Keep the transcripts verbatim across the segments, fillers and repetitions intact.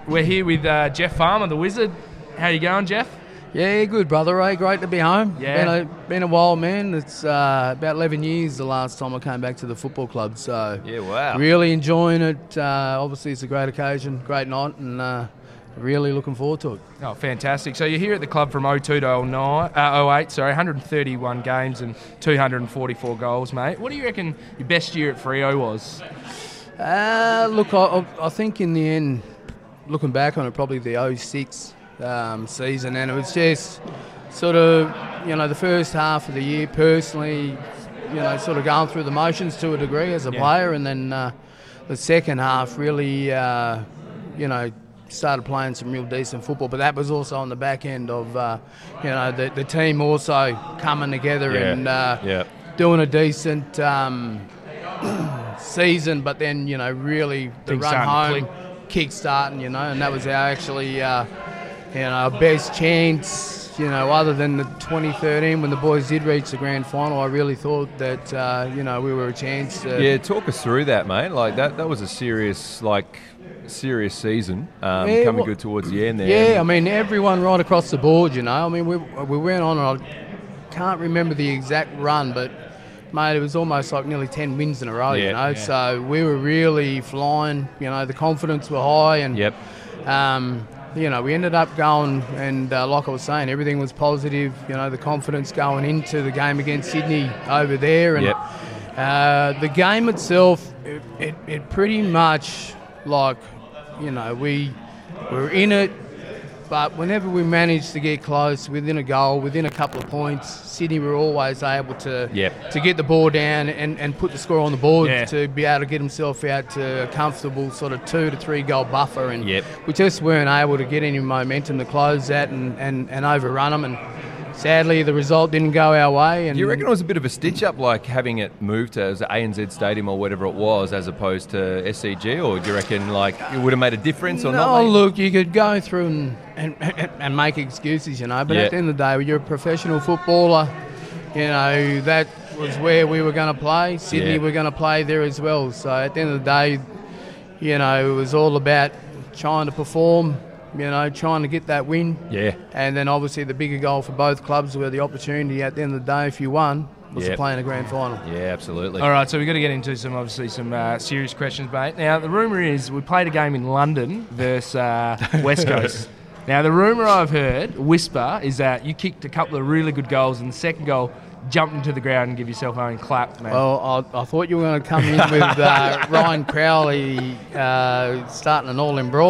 We're here with uh, Jeff Farmer, the Wizard. How you going, Jeff? Yeah, good, brother. Eh? Great to be home. Yeah. Been a, been a while, man. It's uh, about eleven years the last time I came back to the football club. So Yeah, wow. really enjoying it. Uh, obviously, it's a great occasion, great night, and uh, really looking forward to it. Oh, fantastic. So you're here at the club from oh two to oh nine, uh, oh eight, sorry, one hundred thirty-one games and two hundred forty-four goals, mate. What do you reckon your best year at Freo was? Uh, look, I, I think in the end, looking back on it, probably the oh six um, season, and it was just sort of, you know, the first half of the year personally, you know, sort of going through the motions to a degree as a Yeah. player, and then uh, the second half really, uh, you know, started playing some real decent football. But that was also on the back end of, uh, you know, the, the team also coming together Yeah. and uh, Yeah. doing a decent um, season, but then, you know, really the Things run starting to home, kick starting, you know, and that was our actually, uh, you know, our best chance, you know, other than the twenty thirteen when the boys did reach the grand final. I really thought that, uh, you know, we were a chance to... Yeah, talk us through that, mate. Like that, that was a serious, like, serious season. Um, Yeah, coming well- good towards the end there. Yeah, I mean, everyone right across the board, you know. I mean, we we went on, and I can't remember the exact run, but, mate, it was almost like nearly ten wins in a row, Yeah, you know. yeah. So we were really flying, you know, the confidence were high, and, Yep. um, you know, we ended up going, and uh, like I was saying, everything was positive, you know, the confidence going into the game against Sydney over there. And Yep. uh, the game itself, it, it, it pretty much, like, you know, we were in it, but whenever we managed to get close, within a goal, within a couple of points, Sydney were always able to Yep. to get the ball down and, and put the score on the board Yeah. to be able to get himself out to a comfortable sort of two to three goal buffer. And Yep. we just weren't able to get any momentum to close that and, and, and overrun them. And sadly, the result didn't go our way. And Do you reckon it was a bit of a stitch-up, like having it moved to as A N Z Stadium or whatever it was, as opposed to S C G, or do you reckon like it would have made a difference or no, not? mate? look, you could go through and, and, and, and make excuses, you know, but Yeah. at the end of the day, you're a professional footballer, you know, that was where we were going to play. Sydney Yeah. were going to play there as well. So at the end of the day, you know, it was all about trying to perform, you know, trying to get that win. Yeah. And then obviously the bigger goal for both clubs were the opportunity at the end of the day, if you won, was Yep. to play in a grand final. Yeah, absolutely. All right, so we've got to get into some, obviously, some uh, serious questions, mate. Now, the rumour is we played a game in London versus uh, West Coast. Now, the rumour I've heard, whisper, is that you kicked a couple of really good goals, and the second goal jumped into the ground and give yourself your own clap, man. Well, I, I thought you were going to come in with uh, Ryan Crowley uh, starting an all-in brawl.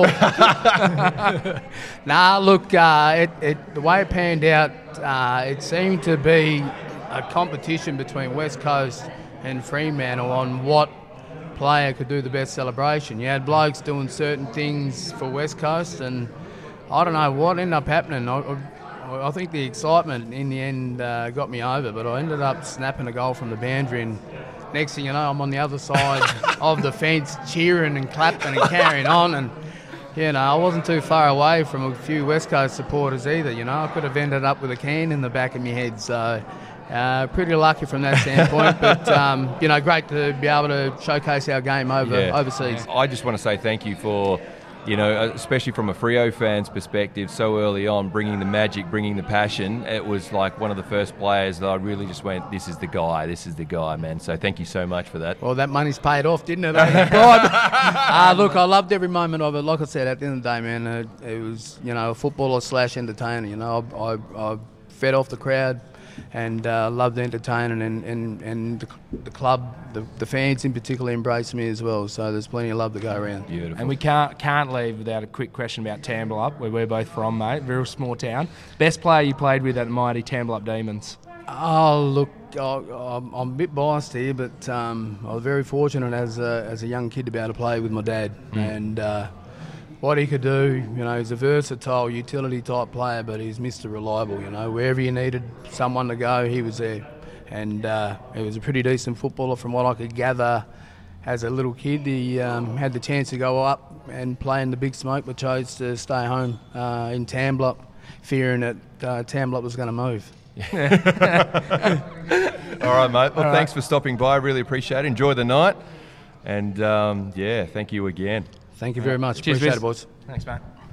Nah, look, uh, it, it, the way it panned out, uh, it seemed to be a competition between West Coast and Fremantle on what player could do the best celebration. You had blokes doing certain things for West Coast, and I don't know what ended up happening. I, I, I think the excitement in the end uh, got me over, but I ended up snapping a goal from the boundary, and next thing you know, I'm on the other side of the fence cheering and clapping and carrying on, and you know, I wasn't too far away from a few West Coast supporters either. You know, I could have ended up with a can in the back of my head, so uh, pretty lucky from that standpoint. But um, you know, great to be able to showcase our game over Yeah. overseas. I just want to say thank you for, you know, especially from a Freo fan's perspective, so early on, bringing the magic, bringing the passion. It was like one of the first players that I really just went, this is the guy, this is the guy, man. So thank you so much for that. Well, that money's paid off, didn't it? eh? God. uh, look, I loved every moment of it. Like I said, at the end of the day, man, uh, it was, you know, a footballer slash entertainer. You know, I, I, I fed off the crowd and uh, loved entertaining, and, and, and the, the club, the, the fans in particular, embraced me as well. So there's plenty of love to go around. Beautiful. And we can't can't leave without a quick question about Tambalup, where we're both from, mate. Very small town. Best player you played with at the mighty Tambalup Demons? Oh, look, I, I'm, I'm a bit biased here, but um, I was very fortunate as a, as a young kid to be able to play with my dad. And uh, what he could do, you know, he's a versatile utility type player, but he's Mister Reliable, you know. Wherever you needed someone to go, he was there. And uh, he was a pretty decent footballer from what I could gather as a little kid. He um, had the chance to go up and play in the Big Smoke, but chose to stay home uh, in Tambalup, fearing that uh, Tambalup was going to move. All right, mate. Well, All thanks right. for stopping by. Really appreciate it. Enjoy the night. And, um, yeah, thank you again. Thank you very much. Cheers, Appreciate Viz. it, boys. Thanks, mate.